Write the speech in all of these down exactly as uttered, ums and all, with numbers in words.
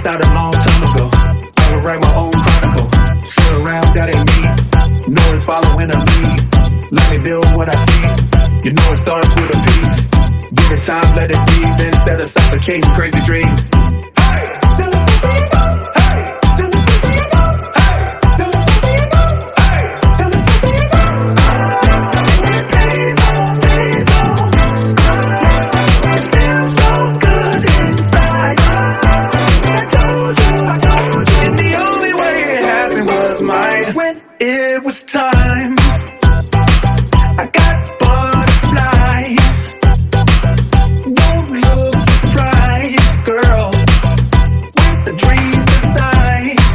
this out a long time ago. I would write my own chronicle. Sit around, that ain't me. No one's following a lead. Let me build what I see. You know it starts with a piece. Give it time, let it breathe instead of suffocating crazy dreams. Hey, tell us the way it goes. Hey, tell us the way it goes. Hey, tell us the way it goes. Hey, tell us the way it goes. Days on, days on. It feels so good inside. I told you, I told you. And the only way it happened was mine. When it was time, I got butterflies. Don't look surprised, girl, with the dream besides.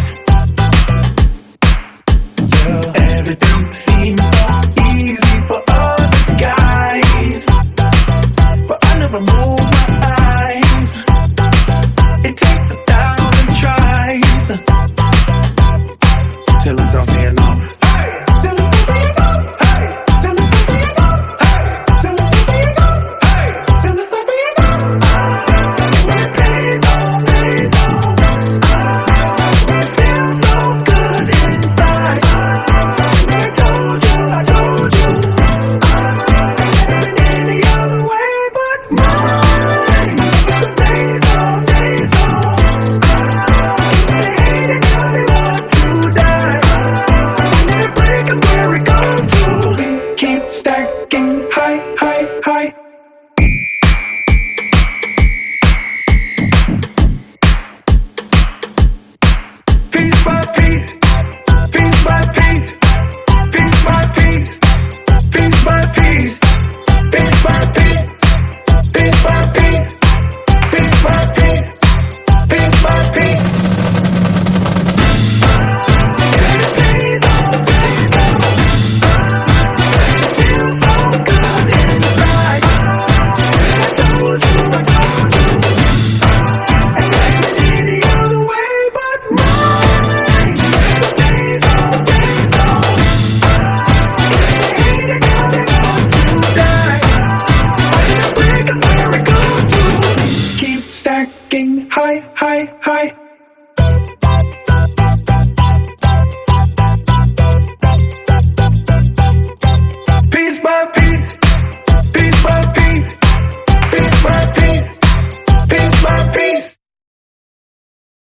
Yeah, everything seems so easy for other guys, but I never move my eyes. It takes a thousand tries till it starts paying off. Till it's the way it goes. Hey, till it's the way it goes. Hey, till it's the way it goes. Hey, till it's the way it goes. Days on, days on. It feels so good inside. I told you, I told you. Ain't any other way but mine. Days on, days on. They hate it, now they want to die. Break and where it goes to keep stacking